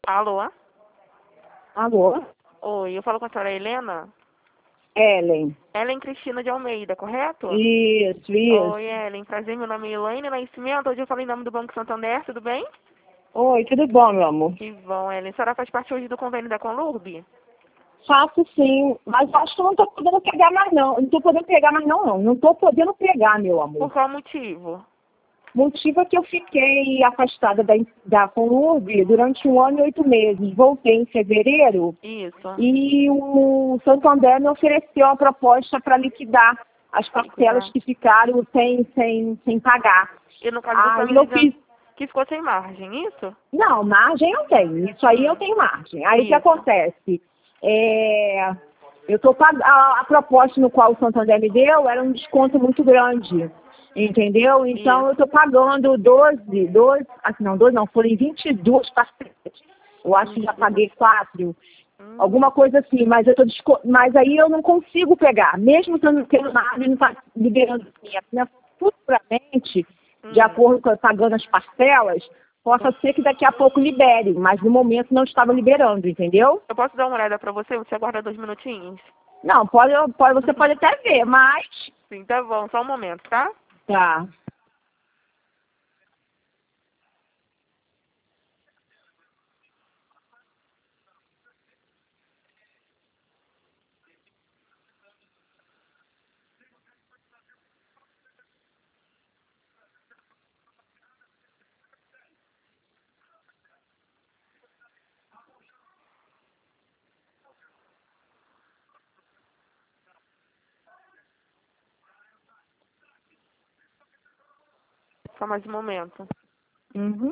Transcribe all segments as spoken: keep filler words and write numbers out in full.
Alô? Alô? Oi, eu falo com a senhora Helena? Ellen. Ellen Cristina de Almeida, correto? Isso, isso. Oi, Ellen. Prazer, meu nome é Elaine Nascimento. Hoje eu falei em nome do Banco Santander, tudo bem? Oi, tudo bom, meu amor? Que bom, Ellen. A senhora faz parte hoje do convênio da Conlurb? Faço sim, mas acho que eu não tô podendo pegar mais não. Não tô podendo pegar mais não, não. Não tô podendo pegar, meu amor. Por qual motivo? Motivo é que eu fiquei afastada da, da Conurb durante um ano e oito meses. Voltei em fevereiro Isso. e o Santander me ofereceu uma proposta para liquidar as parcelas Liquidar. que ficaram sem, sem, sem pagar. E no caso você tá Aí me eu dizendo fiz. que ficou sem margem, isso? Não, margem eu tenho. Isso aí eu Hum. tenho margem. Aí o que Isso. acontece? É, eu tô pag... a, a proposta no qual o Santander me deu era um desconto muito grande. Entendeu? Então eu Isso. estou pagando doze, doze, assim não, doze não, foram vinte e duas parcelas. Eu acho que já paguei quatro, Hum. alguma coisa assim, mas eu tô desco... mas aí eu não consigo pegar, mesmo tendo tendo margem, não está liberando dinheiro. Né? Futuramente, de Hum. acordo com pagando as parcelas, possa ser que daqui a pouco libere, mas no momento não estava liberando, entendeu? Eu posso dar uma olhada pra você? Você aguarda dois minutinhos? Não, pode, pode, você pode até ver, mas Sim, tá bom. Só um momento, tá? tá. Só mais um momento. Uhum.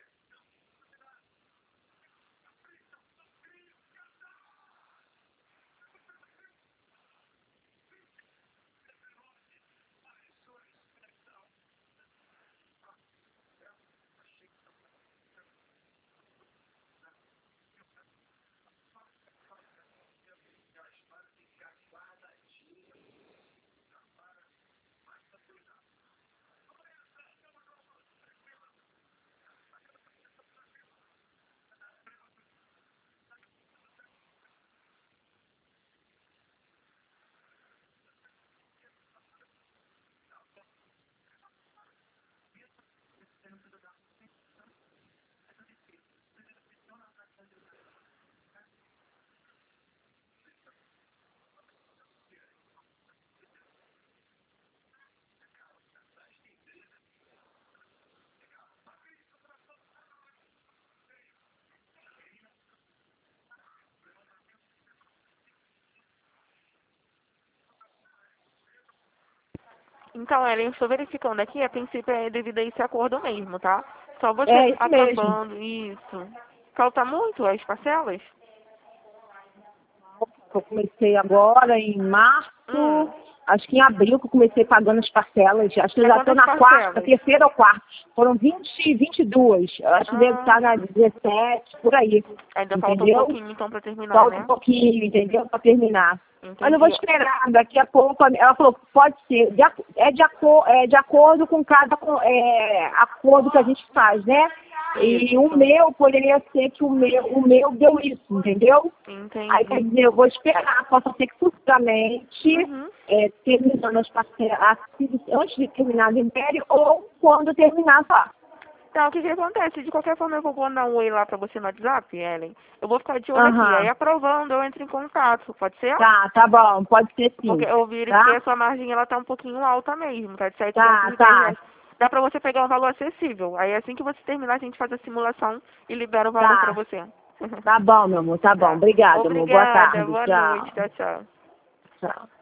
Então, Ellen, eu estou verificando aqui, a princípio é devido a esse acordo mesmo, tá? Só você É isso mesmo. acabando, isso. Falta muito as parcelas? Eu comecei agora em março, Hum, acho que em abril que eu comecei pagando as parcelas. Acho que eu é já estou quantas na quarta, parcelas? terceira ou quarta. Foram vinte, vinte e duas. Eu acho que deve Ah, estar na dezessete, por aí. ainda falta um Entendeu? pouquinho então para terminar, Falta um né? pouquinho, entendeu? Para terminar. Mas eu vou Entendi. esperar, daqui a pouco. Ela falou, pode ser, de, ac- é, de aco- é de acordo com cada co- é, acordo que a gente faz, né? E o Isso. meu poderia ser que o meu, o meu deu isso, entendeu? Aí quer Entendi. dizer, eu vou esperar, possa ser que futuramente, Uhum. é, terminando as parcelas, antes de terminar o império, ou quando terminar só. Então, o que que acontece? De qualquer forma, eu vou mandar um oi lá pra você no WhatsApp, Ellen. Eu vou ficar de olho aqui. Aí, Aham. aprovando, eu entro em contato. Pode ser? Tá, tá bom, pode ser Porque sim. eu verifiquei Tá? a sua margem, ela tá um pouquinho alta mesmo, tá de Tá, setecentos e dez tá, reais. Dá pra você pegar um valor acessível. Aí, assim que você terminar, a gente faz a simulação e libera o valor pra tá. você. Tá bom, meu amor, tá bom. Tá. Obrigada, amor. Boa Obrigada. tarde. Boa noite. Tchau. Tchau, tchau. Tchau.